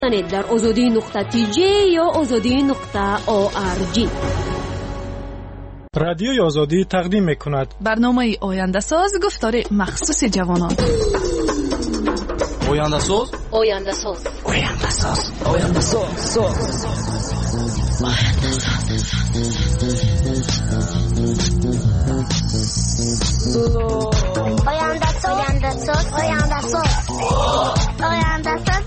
در azadi.tj یا azadi.org. رادیوی آزادی تقدیم می‌کند برنامه آینده ساز گفتار مخصوص جوانان. آینده ساز آینده ساز آینده ساز آینده ساز آینده ساز آینده ساز آینده ساز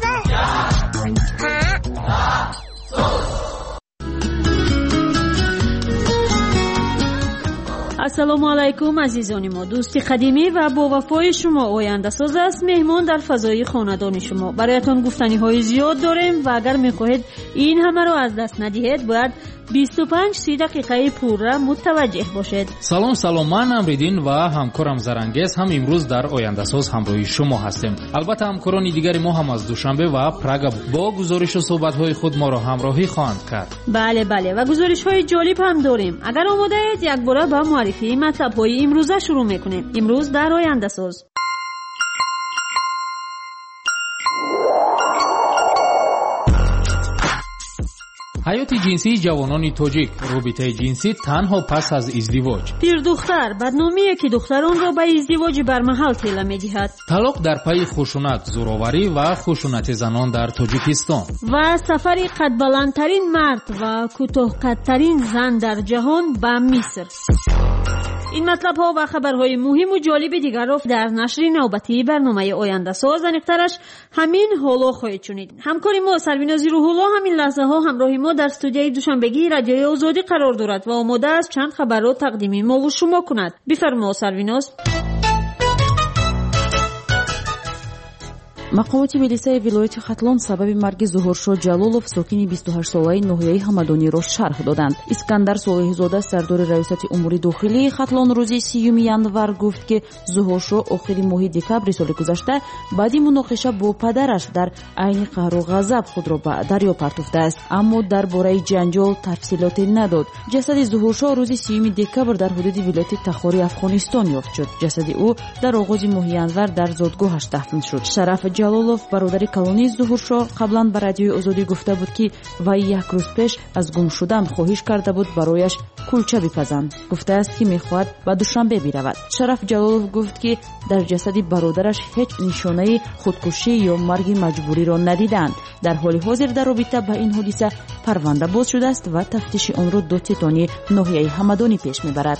السلام علیکم عزیزان ما، دوستی قدیمی و با وفای شما آینده ساز است. مهمان در فضای خاندان شما. برایتان گفتنی های زیاد داریم و اگر میخواهید این همه را از دست ندهید باید 25-30 دقیقه پورا متوجه باشید. سلام، من امریدین و همکارم زرنگیز هم امروز در آینده ساز همراهی شما هستیم. البته همکاران دیگر ما هم از دوشنبه و پراگ با گزارش و صحبت های خود ما را همراهی خواهند کرد. بله و گزارش های جالب هم داریم. اگر آماده اید یک بار با معرفی مطلب های امروزه شروع میکنیم. امروز در آینده ساز حیات جنسی جوانان تاجیک، رابطه جنسی تنها پس از ازدواج. پیر دختر بدنامیه که دختران را به ازدواج برمحل تیله میدهد. طلاق در پی خشونت، زورآوری و خشونت زنان در تاجیکستان. و سفر قد بلندترین مرد و کوتاه قدترین زن در جهان به مصر. این مطلب ها و خبرهای مهم و جالب دیگر را در نشر نوبتی برنامه آینده ساز انیقترش همین حالا خواهید شنید. همکاری ما سروینازی روح‌الله همین لحظه ها همراه ما در استودیوی دوشنبگی رادیوی آزادی قرار دارد و آماده است چند خبر را تقدیم ما و شما کند. بفرما سرویناز. مقامات милисияи вилояти Хатлон сабаби марги Зуҳуршо Ҷалолов сокини 28-солаи ноҳияи Ҳамадониро шарҳ доданд. Искандар Солиҳзода сардори раёсати умури дохилии Хатлон рӯзи 30 январ гуфт ки Зуҳуршо охири моҳи декабри соли гузашта баъди муноқиша бо падараш дар айни қаҳру ғазаб худро ба дарё партофтааст, аммо дар бораи ҷанҷол тафсилоте надод. ҷасади Зуҳуршо рӯзи 30 декабр дар ҳудуди вилояти Тахори Афғонистон ёфт шуд. ҷасади ӯ дар оғози моҳи январ дар зодгоҳаш дафн шуд. Шараф Ҷалолов бародари калонии Зуҳуршо қаблан ба радиои Озодӣ гуфта буд ки вай як рӯз пеш аз гум шудан хоҳиш карда буд барояш кулча бипазанд. гуфтааст ки мехоҳад ба Душанбе биравад. Шараф Ҷалолов гуфт ки дар ҷасади бародараш ҳеҷ нишонаи худкушӣ ё марги маҷбуриро надиданд. дар ҳоли ҳозир дар робита ба ин ҳодиса парванда боз шудааст ва тафтиши онро до тетони ноҳияи Ҳамадонӣ пеш мебарад.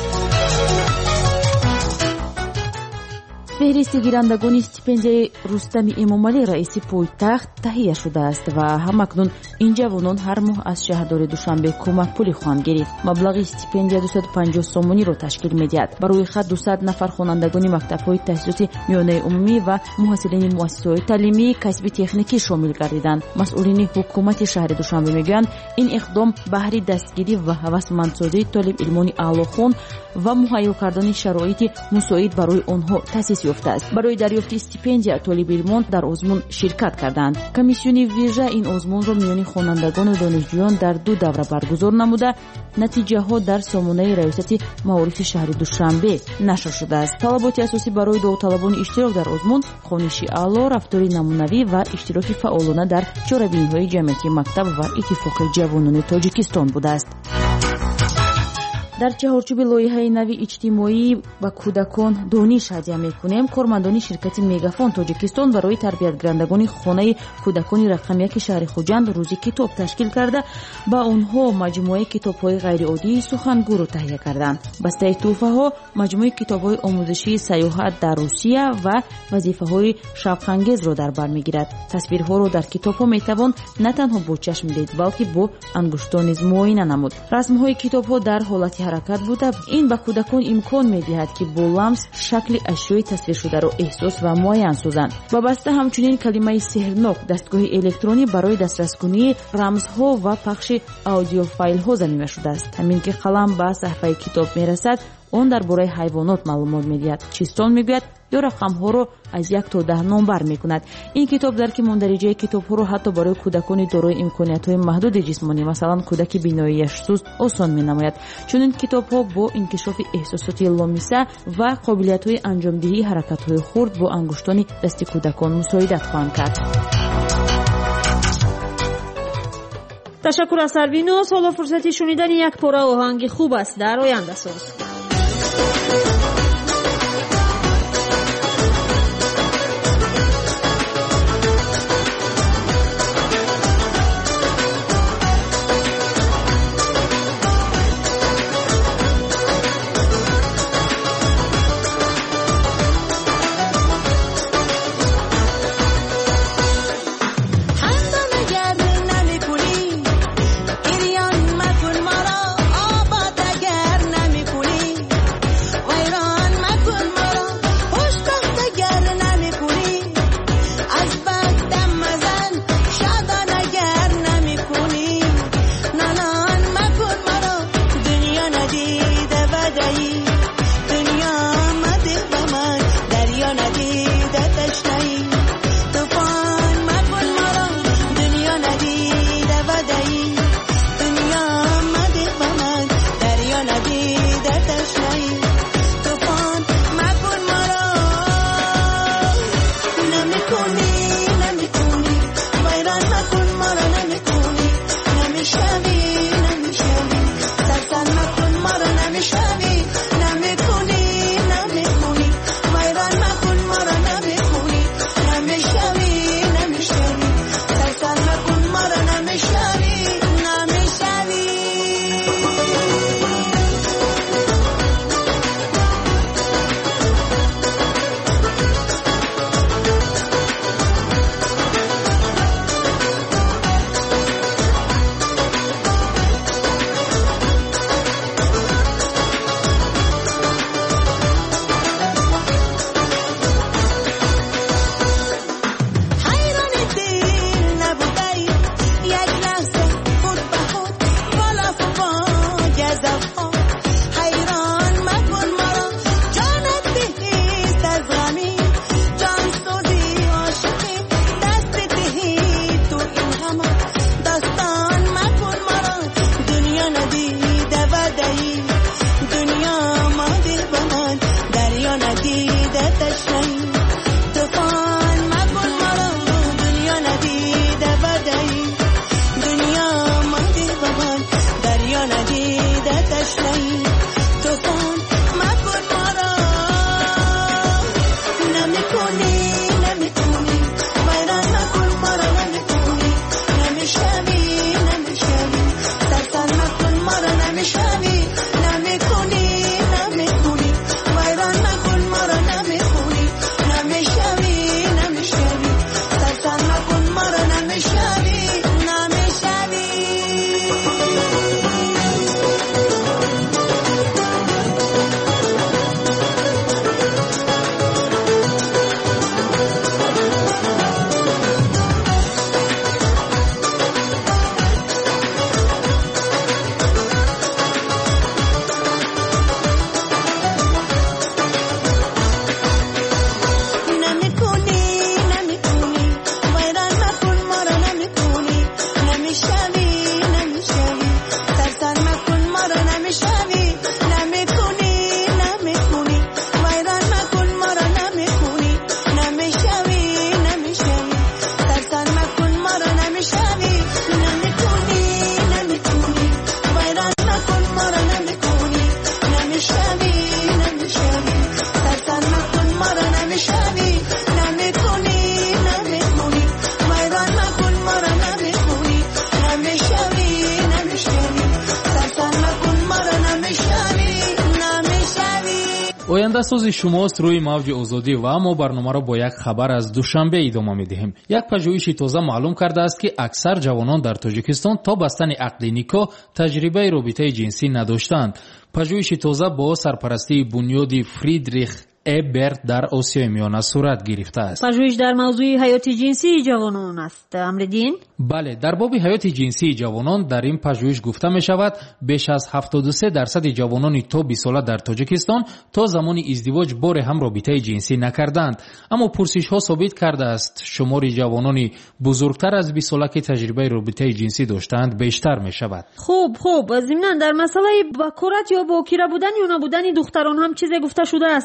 феҳристи гирандагони стипендияи Рустами Эмомалӣ раиси пойтахт таҳия шудааст ва ҳамакнун ин ҷавонон ҳар моҳ аз шаҳрдори Душанбе кӯмакпулӣ хоҳанд гирифт. маблағи стипендия 250 сомониро ташкил медиҳад. бар рӯи хат 200 нафар хонандагони мактабҳои таҳсисоти миёнаи умумӣ ва муҳассилини муассисаҳои таълимии касби техникӣ шомил гардиданд. масъулини ҳукумати шаҳри Душанбе мегӯянд ин иқдом баҳри дастгирӣ ва ҳавасмандсозии толибилмони аълохон ва муҳайё кардани шароити мусоид барои онҳо таъсис ёфтааст. барои дарёфти стипендия толибилмон дар озмун ширкат карданд. комиссиони вижа ин озмунро миёни хонандагону донишҷӯён дар 2 давра баргузор намуда натиҷаҳо дар сомонаи раёсати маорифи шаҳри Душанбе нашр шудааст. талаботи асосӣ барои довталабони иштирок дар озмун хониши аъло, рафтори намунавӣ ва иштироки фаъолона дар чорабиниҳои ҷамъиятии мактаб ва иттифоқи ҷавонони Тоҷикистон будааст. дар чаҳорчӯби лоиҳаи нави иҷтимоӣ ба кӯдакон дониш ҳадия мекунем. кормандони ширкати Мегафон Тоҷикистон барои тарбиятгарандагони хонаи кӯдакони рақами шаҳри Хуҷанд рӯзи китоб ташкил карда ба онҳо маҷмӯаи китобҳои ғайриоддии сухангӯро таҳия карданд. бастаи тӯҳфаҳо маҷмӯи китобҳои омӯзишии саёҳат дар Русия ва вазифаҳои шавқангезро дар бар мегирад. тасвирҳоро дар китобҳо метавон на танҳо бо чашм дид, балки бо ангуштон низ муоина намуд. расмҳои китобҳо дар ҳолати ҳаракат буда ин ба кӯдакон имкон медиҳад ки бо ламс шакли ашёи тасвиршударо эҳсос ва муайян созанд. вобаста ҳамчунин калимаи сеҳрнок дастгоҳи электронӣ барои дастраскунии рамзҳо ва пахши аудиофайлҳо замима шудааст. ҳамин ки қалам ба саҳифаи китоб мерасад, он дар бораи ҳайвонот маълумот медиҳад, чистон мегӯяд ё рақамҳоро аз 1 то 10 номбар мекунад. ин китоб дар ки мондариҷаи китобҳоро ҳатто барои кӯдакони дорои имкониятҳои маҳдуди ҷисмонӣ, масалан кӯдаки биноияш суст, осон менамояд. чунин китобҳо бо инкишофи эҳсосоти ломиса ва қобилиятҳои анҷомдиҳии ҳаракатҳои хурд бо ангуштони дасти кӯдакон мусоидат хоҳанд кард. تشکر از سروینوس. حالا فرصتی شنیدن یک پاره آهنگ خوب است در آینده ساز. آینده‌ساز شماست روی موج آزادی و ما برنامه را با یک خبر از دوشنبه ادامه می‌دهیم. یک پژوهش تازه معلوم کرده است که اکثر جوانان در تاجیکستان تا بستن عقد نکاح تجربه رابطه جنسی نداشتند. پژوهش تازه با سرپرستی بنیاد فریدریخ برت در آسیای میانه صورت گرفته است. پژوهش در موضوع حیات جنسی جوانان است. امردین؟ بله، در باب حیات جنسی جوانان در این پژوهش گفته می شود بیش از 73% جوانان تا 20 ساله در تاجیکستان تا زمان ازدواج بار هم رابطه جنسی نکردند. اما پرسش ها ثابت کرده است شمار جوانان بزرگتر از 20 ساله که تجربه رابطه جنسی داشتند بیشتر می شود. خوب ضمن در مسئله بکارت یا باکره بودن یا نبودن دختران هم چیزی گفته شده است در این پژوهش.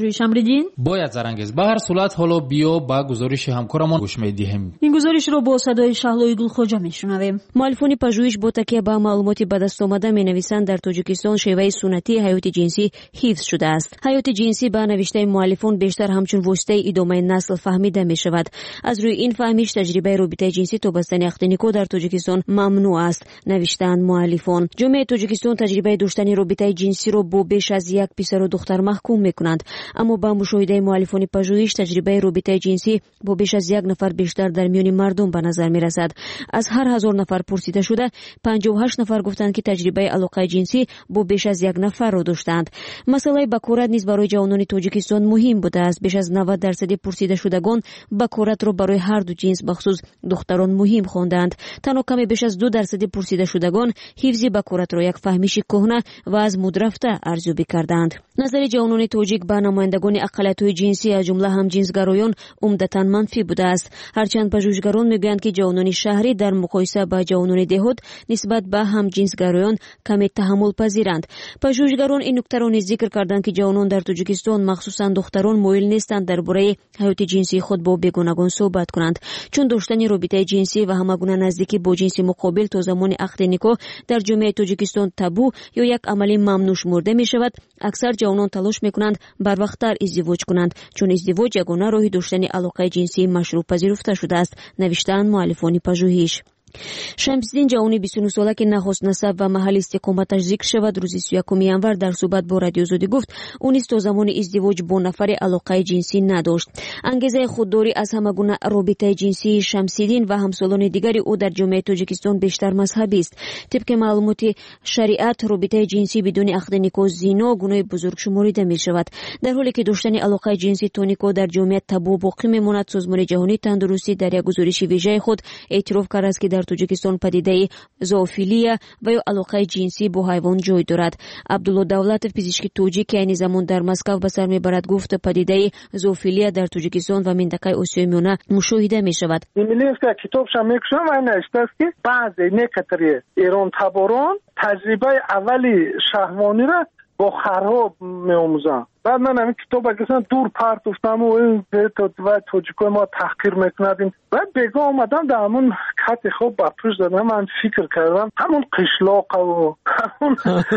پژوهش امریدین؟ باید زرنگز. به هر صورت حالا بیا با گزارش همکارمون گوش میدیم. این گزارش رو با صدای شهلوی گلخوجا میشنویم. مؤلفان پژوهش با تکیه به معلومات به دست آمده مینویسند در تاجیکستان شیوه سنتی حیات جنسی حفظ شده است. حیات جنسی به نوشته مؤلفان بیشتر همچون واسطه ادامه نسل فهمیده می شود. از روی این فهمیش تجربه رابطه جنسی تا بستن اختنیکو در تاجیکستان ممنوع است. نوشتند مؤلفان جامعه تاجیکستان تجربه داشتن رابطه جنسی را با بیش از یک پسر و دختر محکوم میکنند، اما با مشاهده مؤلفان پژوهش تجربه رابطه جنسی با بیش از یک نفر بیشتر در میان مردم به نظر می رسد. از هر 1000 نفر پرسیده شده 58 نفر گفتند که تجربه علاقه جنسی با بیش از یک نفر را داشتند. مسئله بکارت نیز برای جوانان تاجیکستان مهم بوده است. بیش از 90% پرسیده شدگان بکارت را برای هر دو جنس بخصوص دختران مهم خواندند. تنها کمی بیش از 2% پرسیده شدگان حفظ بکارت را یک فهمیش کهنه و از مد رفته ارزیابی کردند. نظر جوانان تاجیک به نمایندگان اقلیت‌های جنسی از جمله همجنسگرایان عمدتاً منفی بوده است. هرچند پژوهشگران میگویند که جوانان شهری در مقایسه با جوانان دهات نسبت به همجنسگرایان کمی تحمل پذیرند. پژوهشگران این نکته را ذکر کردند که جوانان در تاجیکستان مخصوصاً دختران مایل نیستند درباره حیات جنسی خود با بیگانگان صحبت کنند، چون داشتن رابطه جنسی و همگونه نزدیکی با جنس مقابل تا زمان عقد نکاح در جامعه تاجیکستان تابو یا یک عمل ممنوع شمرده می شود. اکثر جوانان تلاش میکنند بروقتر ازدواج کنند، چون ازدواج یگانه راه داشتن علاقه جنسی مشروع پذیرفته شده است. نوشتند مؤلفان پژوهش. شمس‌الدین جوانی 29 ساله که نخست نسب و محل استقامتش ذکر شود روز 31 ینور در صحبت با رادیو آزادی گفت اون نیز تا زمان ازدواج با نفر علاقه جنسی نداشت. انگیزه خودداری از همگونه رابطه جنسی شمس‌الدین و همسالان دیگری او در جامعه تاجیکستان بیشتر مذهبی است. طبق معلومات شریعت رابطه جنسی بدون عقد نکاح زنا گناه بزرگ شمرده می شود، در حالی که داشتن علاقه جنسی تا نکاح در جامعه تابو باقی میماند. سازمان جهانی تندرستی در یک گزارش ویژه خود اعتراف کرده است که در تاجیکستان پدیده زوفیلیا و یا علاقه جنسی با حیوان جای دارد. عبدالله دولتов پزشک تاجیک که این زمان در مسکو به سر میبرد گفت پدیده زوفیلیا در تاجیکستان و منطقه آسیای میانه مشاهده می شود. انگلیس‌ها کتابش میکشم و نوشته است که بعضی نکتری ایران تباران تجربه اولی شهوانی را با خراب می‌آموزند. بعد من همین کتاب اگه دور پرت گفتم و این و تاجیکای ما تحقیر میکنند. بعد بگاه آمدم در همون خط خواب برپوش دادم. من فکر کردم همون قشلاق و همون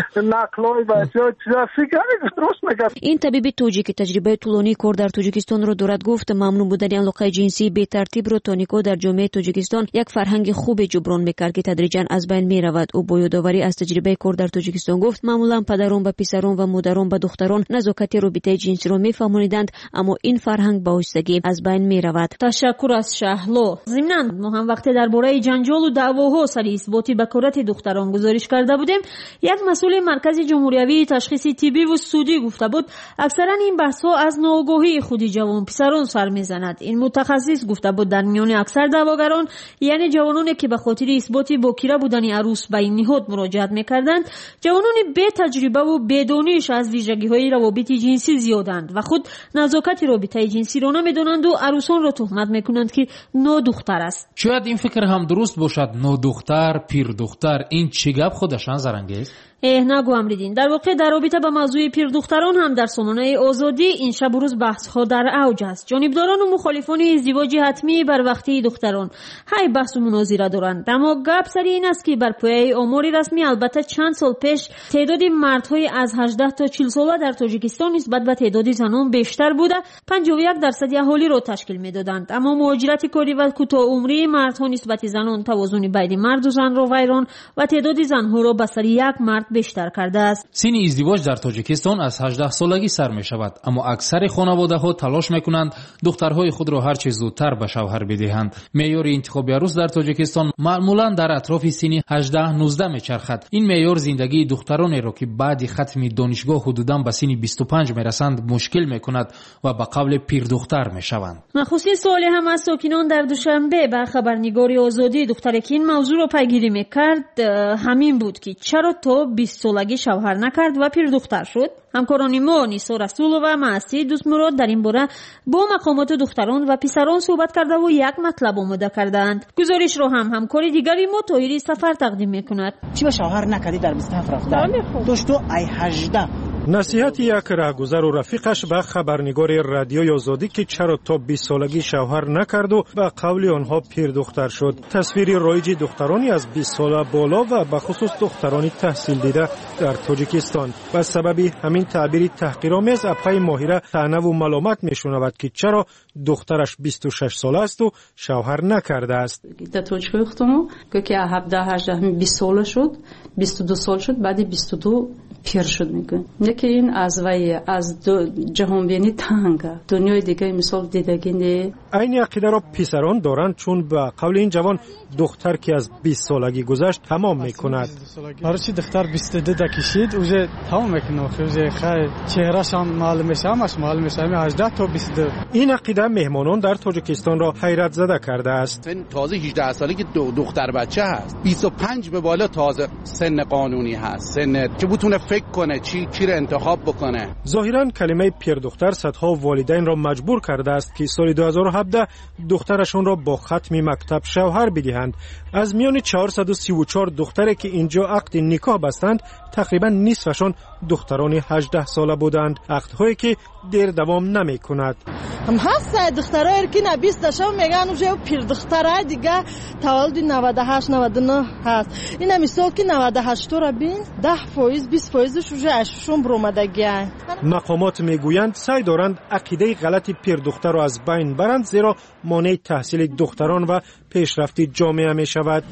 نقلای بچه ها چیزا فکر درست میکرد. این طبیب تاجیک تجربه طولانی کار در تاجیکستان رو دارد. گفت ممنوع بودن علاقه جنسی به ترتیب رو تا نکاح در جامعه تاجیکستان یک فرهنگ خوب جبران میکرد که تدریجا از بین میرود. او با یادآوری از تجربه کار در تاجیکستان گفت معمولا پدران به پسران و مادران به دختران نزاکت رابطه جنسی رو میفهموندند، اما این فرهنگ با آهستگی از بین میرود. تشکر از شهلو. ضمناً ما هم وقتی درباره جنجال و دعواها سر اثبات بکارت دختران گزارش کرده بودیم، یک مسئول مرکز جمهوری تشخیص طبی و سودی گفته بود اکثرا این بحث ها از ناآگاهی خود جوان پسران سر میزند. این متخصص گفته بود در میان اکثر دعواگران، یعنی جوانانی که به خاطر اثبات باکره بودن عروس به این نهاد مراجعت میکردند، جوانان بی تجربه و بدانش از ویژگی‌های روابط جنسی زیادند و خود نزاکت رابطه جنسی را نمیدونند و عروسان را تهمت میکنند که نودختر است. شاید این فکر هم درست باشد. نودختر، پیر دختر، این چی گپ خودشان زرنگیز؟ نگو امریدین. در واقع در رابطه با موضوع پیر دختران هم در سالن‌های آزادی این شب و روز بحث ها در اوج است. جانبداران و مخالفان ازدواج حتمی بر وقتی دختران های بحث و مناظره دارند، اما گپ سر این است که بر پایه آماری رسمی البته چند سال پیش تعداد مردهای از 18 تا 40 ساله در تاجیکستان نسبت به تعداد زنان بیشتر بوده 51% اهالی را تشکیل میدادند، اما مهاجرت کاری و کوتاه عمری مردها نسبت زنان توازن بین مرد و زن را ویران و تعداد زنها را به سر یک مرد بیشتر کرده است. سن ازدواج در تاجیکستان از 18 سالگی سر می شود، اما اکثر خانواده ها تلاش می کنند دخترهای خود را هر چه زودتر به شوهر بدهند. معیار انتخاب عروس در تاجیکستان معمولا در اطراف سن 18-19 می چرخد. این معیار زندگی دخترانی را که بعد ختم دانشگاه حدوداً به سن 25 می رسند مشکل می کند و به قبل پیر دختر می شوند. نخستین سوال هم از ساکنان در دوشنبه به خبرنگار آزادی دختری که این موضوع را پیگیری می کرد همین بود که چرا تا 20 سالگی شوهر نکرد و پیر دختر شد. همکاران ما نیسا رسول و معصی دوست مراد در این باره با مقامات دختران و پسران صحبت کرده و یک مطلب آماده کردند. گزارش رو هم همکاری دیگری ما طاهری سفر تقدیم میکند. چی به شوهر نکردی در 27 رفتن؟ داشت تو ای 18 насиҳати як раҳгузару рафиқаш ба хабарнигори радиои озодӣ ки чаро то 20 солагӣ шавҳар накарду ба қавли онҳо пирдухтар шуд. тасвири роиҷи духтарони аз 20 сола боло ва ба хусус духтарони таҳсилдида дар тоҷикистон. ба сабаби ҳамин таъбири таҳқиромез аппаи моҳира таънаву маломат мешунавад ки чаро духтараш 26 сола асту шавҳар накардааст. дар тоҷикои худмо ки 17-18 20 сола шуд, 22 сол шуд, баъди 22 пир шуд мегӯям. яке ин аз вай аз ҷаҳонбинӣ танга дунёи дигари мисол дидагине. айни ақидаро писарон доранд, чун ба қавли ин ҷавон духтар ки аз 20 солагӣ гузашт тамом мекунад. барои чи духтар 22 кишид уже тамом мекунад, уже хай чеҳраш ҳам маълум меша, ҳамаш маълум меша. 18 то 22. ин ақида меҳмонон дар тоҷикистонро ҳайратзада кардааст. تازه 18 سالگی دختر بچه هست، 25 به بالا تازه سن قانونی هست، سن که بتونه فکر کنه چی رو انتخاب بکنه. ظاهرا کلمه پیردختر صدها والدین را مجبور کرده است که سال 2017 دخترشون را با ختم مکتب شوهر بدهند. از میان 434 دختری که اینجا عقد نکاح بستند تقریبا نصفشون دختران 18 ساله بودند، عقدهایی که دیر دوام نمی کند. هم هست دخترایی که نه 20 داشتن میگن اونجا پیر دخترای دیگه تولد 98 99 هست. اینا مثال که 98 را بین 10% 20% уже اششون برآمدگی. مقامات میگویند سعی دارند عقیده غلط پیر دختر را از بین برند، زیرا مانع تحصیل دختران و پیشرفت جامعه می شود.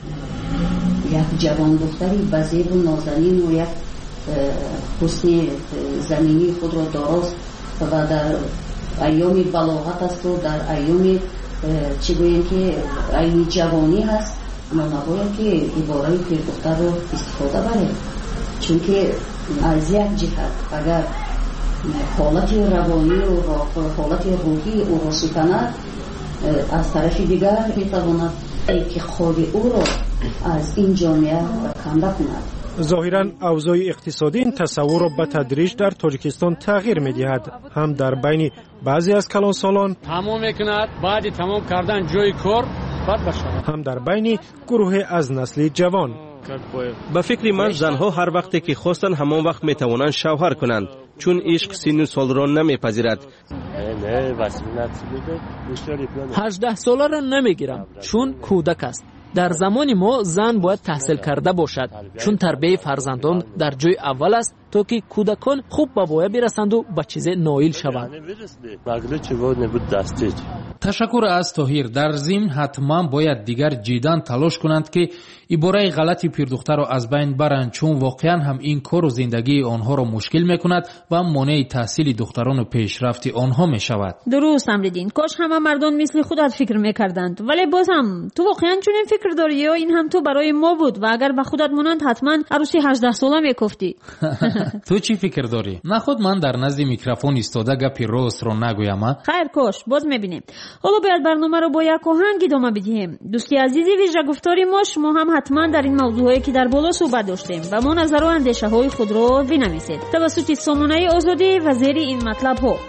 یک جوان دختری بزیر و نازنین و یک حسن زمینی خود را داراست و در ایام بلاغت است و در ایام چی گویم که ایام جوانی هست، ما نباید که عباره پیر دختر را استفاده بره، چون که از یک جهت اگر حالت روانی و حالت روحی او را شکند، از طرف دیگر میتواند که خود او را از این جامعه کنده کند. ظاهراً اوضاع اقتصادی این تصور را به تدریج در تاجیکستان تغییر می‌دهد، هم در بین بعضی از کلانسالان تمام می‌کند، بعد تمام کردن جای کار بعد بشه، هم در بین گروه از نسل جوان. به فکر من زنها هر وقتی که خواستن همان وقت میتوانند شوهر کنند، چون عشق سن و سال را نمیپذیرد. 18 ساله را نمیگیرم چون کودک است. در زمان ما زن باید تحصیل کرده باشد، چون تربیت فرزندان در جای اول است تا که کودکان خوب به وای برسند و به چیز نائل شوند. تشکر از طاهر. در ضمن حتما باید دیگر جداً تلاش کنند که عباره غلطی پیردختر را از بین برند، چون واقعا هم این کار و زندگی آنها را مشکل میکند و مانع تحصیل دختران و پیشرفت آنها میشود. درست امریدین. کاش همه مردان مثل خودت فکر میکردند، ولی باز هم تو واقعا چنین فکر داری یا این هم تو برای ما بود و اگر به خودت مانند حتما عروسی 18 ساله میگفتی؟ تو چی فکر داری؟ نخود من در نزد میکروفون ایستاده گپی راست رو نگویم. خیر کاش باز میبینیم. حالا باید برنامه رو با یک آهنگ ادامه بدیم. دوستی عزیزی ویژه گفتاری ما، شما هم حتما در این موضوعی که در بالا صحبت داشتیم و ما نظر و اندیشه های خود رو بنویسید توسط سامانه آزادی و زیر این مطلب ها.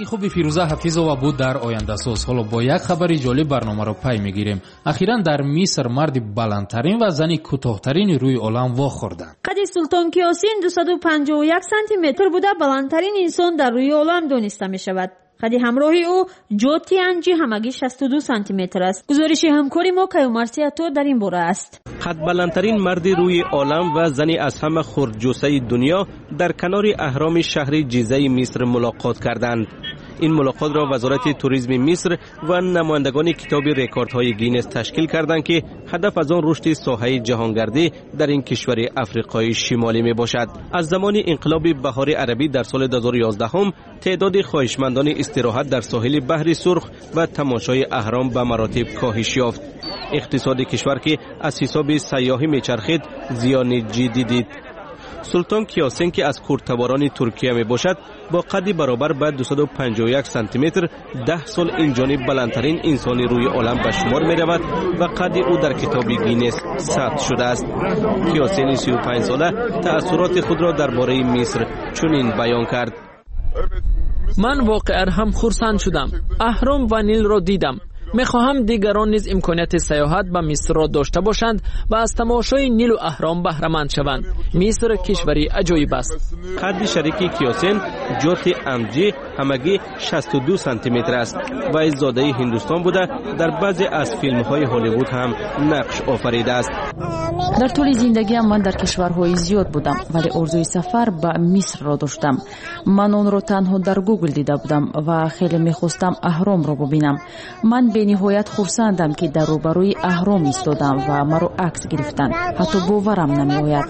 خوبی فیروزه حفیظова بود در آینده ساز. حالا با یک خبری جالب برنامه را پی میگیریم. اخیراً در مصر مرد بلندترین و زنی کوتاهترین روی عالم واخوردند. قدی سلطان کیاسین 251 سانتی متر بوده بلندترین انسان در روی عالم دانسته می شود. قدی همراهی او جو تیانجی همگی 62 سانتی متر است. گزارش همکاری ما کیومرسیاتو در این باره است. قد بلندترین مرد روی عالم و زنی از همه خردجوسه دنیا در کنار اهرام شهر جیزه مصر ملاقات کردند. این ملاقات را وزارت توریسم مصر و نمایندگان کتاب رکوردهای گینس تشکیل کردند که هدف از آن رشد ساحه جهانگردی در این کشور افریقای شمالی می باشد. از زمان انقلاب بهار عربی در سال 2011 هم تعداد خواهشمندان استراحت در ساحل بحر سرخ و تماشای اهرام به مراتب کاهش یافت. اقتصاد کشور که از حساب سیاحی میچرخید زیان جدی دید. سلطان کیاسین که از کردتباران ترکیه می باشد با قدی برابر به 251 سانتی متر 10 سال این جانب بلندترین انسان روی عالم به شمار می رود و قدی او در کتاب گینس ثبت شده است. کیاسین 35 ساله تأثیرات خود را درباره مصر چنین بیان کرد: من واقعا هم خرسند شدم. اهرام و نیل را دیدم. میخواهم دیگران نیز امکانیت سیاحت به مصر را داشته باشند و از تماشای نیل و اهرام بهره مند شوند. مصر کشوری عجایب است. قد شریک کیاسین جوت امجی همگی 62 سانتی متر است و از زاده هندوستان بوده در بعضی از فیلم های هالیوود هم نقش آفریده است. در طول زندگیم من در کشورهای زیاد بودم ولی آرزوی سفر به مصر را داشتم. من آن را تنها در گوگل دیده بودم و خیلی میخواستم اهرام را ببینم. من به نهایت خرسندم که در روبروی اهرام ایستادم و مرا عکس گرفتند. حتی باورم نمیآید.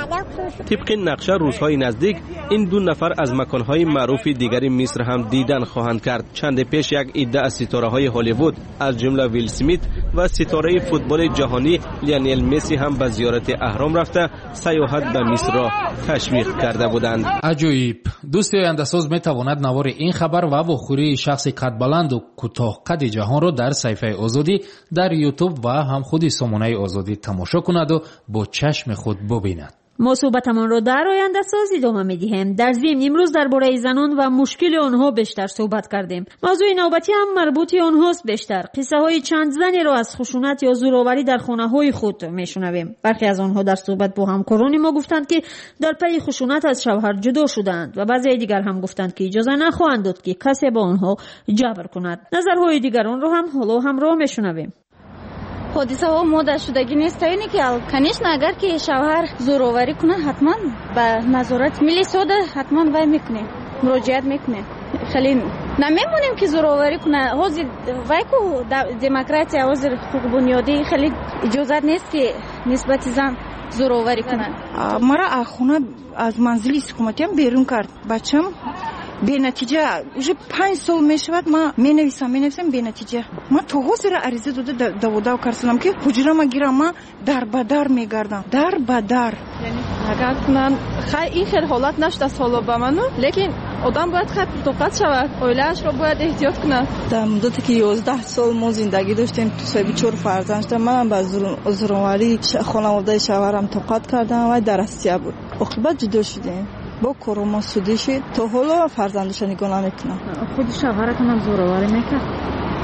طبق نقشه روزهای نزدیک این دو نفر از مکانهای معروف دیگر مصر هم دیدن خواهند کرد. چند پیش یک عده از ستاره‌های هالیوود از جمله ویل اسمیت و ستاره فوتبال جهانی لیونل مسی هم به زیارت اهرام رفته سیاحت به مصر را تشویق کرده بودند. عجیب. دوست آینده ساز می تواند نوار این خبر و واخوری شخص قد بلند و کوتاه قد جهان را در صفحه آزادی در یوتیوب و هم خود سامانه آزادی تماشا کند و با چشم خود ببیند. ما صحبتمان را در آینده ساز ادامه می‌دهیم. در ضمن امروز درباره زنان و مشکل آنها بیشتر صحبت کردیم. موضوع نوبتی هم مربوط آنهاست. بیشتر قصه های چند زنی را از خشونت یا زورآوری در خانه‌های خود میشنویم. برخی از آنها در صحبت با همکاران ما گفتند که در پی خشونت از شوهر جدا شدند و بعضی دیگر هم گفتند که اجازه نخواهند داد که کسی با آنها جبر کند. نظرهای دیگران را هم حالا همراه میشنویم. حادثه ها مادر شدگی نیست. اینی که کنیشن اگر که شوهر زورآوری کنه حتما به نظارت ملی ساده حتما وای میکنه، مراجعت میکنه. خیلی نمیمونیم که زورآوری کنه. حاضر وای کو دموکراسی حاضر حقوق بنیادی خیلی اجازه نیست که نسبت زن زورآوری کنه. مرا خونه از منزل حکومتی هم بیرون کرد. بچم به نتیجه уже 5 سال میشود ما مینویسم به نتیجه ما تو حاضر عریضه داده داودا کردم که حجره ما گیرم ما در بدر میگردم در بدر. یعنی اگر من این خیلی حالت نشد از حالا به منو، لیکن آدم باید خیلی پرتوقت شود، عائله‌اش را باید احتیاط کنه. در مدتی که 11 سال ما زندگی داشتیم تو صاحب 4 فرزند داشتم. من با زورآوری خانواده شوهرم توقت کردم و در اسیا بود. عاقبت جدا شدیم. با کرونا سوده شد. تا حالا فرزندش نگاه نمیکنه. خود شوهرتون هم زورآوری میکرد؟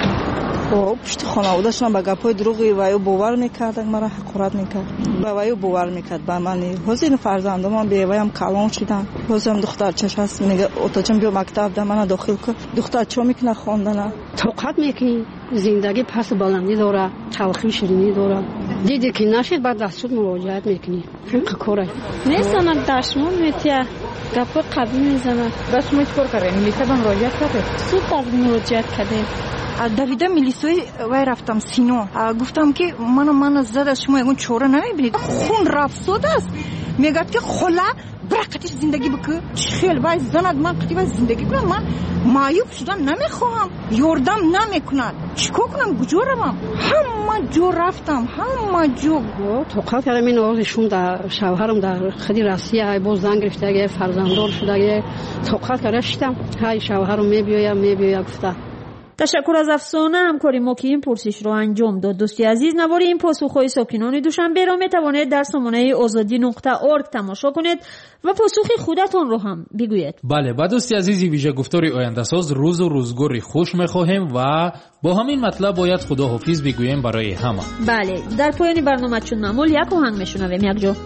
پشت خانواده‌شون با گپای دروغی وایو باور میکردن، مرا حقارت میکرد. با وایو باور میکرد با من. حسین فرزندام به وایم کلان شدن. حسین دختر چش هست میگه اوتاچم بیا مکتب ده من داخل کن. دختر چه میکنه خواندن؟ توقعت میکنی زندگی پس بلندی داره، تلخی شیرینی داره. دیدی که نشد بعد دستور مراجعت میکنی. خیلی کاره. نیستن دشمن میتیه. گپ قبلی میزنه. بس شما چیکار کردین؟ میتونم مراجعت کردید؟ سود در مراجعت کردیم. دویده میلیسوی وای رفتم سینو. گفتم که من زد شما یگون چوره نمیبینید. خون رفت است. میگه که خلا برقتش زندگی بکن. خیلی وای زند من قطعی وای زندگی کنم. من معیوب شدم نمیخوام. یردم نمیکند. چیکار کنم کجا روم؟ همه جو رفتم. همه جو. توقعت کردم این آوازشون در شوهرم در خدی روسیه باز زنگ گرفته اگه فرزنددار شده اگه توقعت کردم های شوهرم میبیایم گفته تشکر از افسانه همکاری ما که این پرسش رو انجام داد. دوستی عزیز، نوار این پاسخهای ساکنان دوشنبه را میتوانید در سامانه azadi.org تماشا کنید و پاسخ خودتان رو هم بگویید. بله، با دوستی عزیز ویژه گفتار آینده ساز روز و روزگاری خوش میخواهیم و با همین مطلب باید خداحافظ بگوییم برای همه. بله، در پایان برنامه چون معمول یک آهنگ میشنویم. یک جا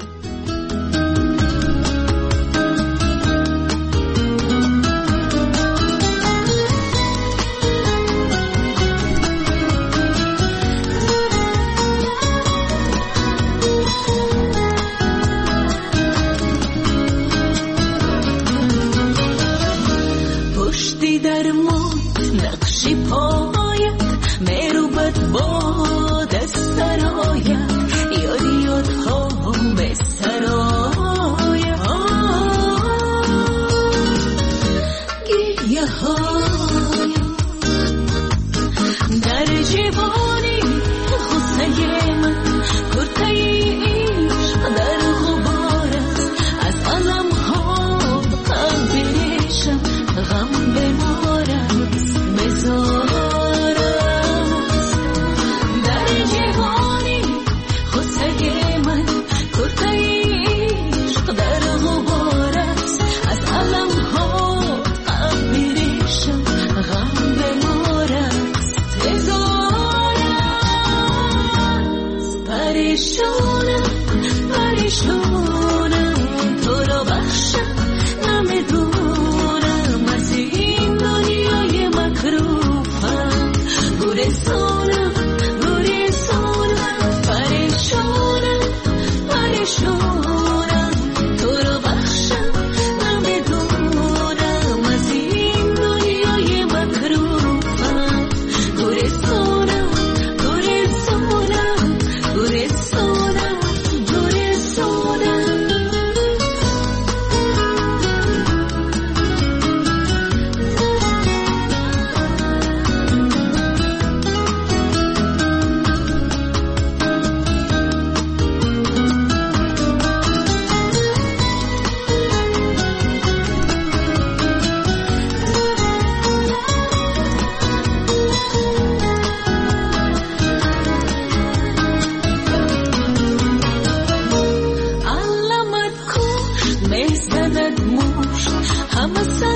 در مد نقشی پایت مروبت باد از سرایت یادها به سرایت گریه های در جوانی غصه من کرته عشق در غبار است از علم ها قبلشم غم بمارم بزارم در جوانی خسته من کرده عشق در غبار است از علم ها قبلشم غم بمارم بزارم پریشانم پریشانم تو را بخشم نمیدونم از این دنیای مکروفم گرسانم گرسانم پریشانم پریشانم تو را بخشم نمیدونم از این دنیای مکروفم گرسانم گرسانم گرسانم گرسانم علمت کشت میزدد مشت همه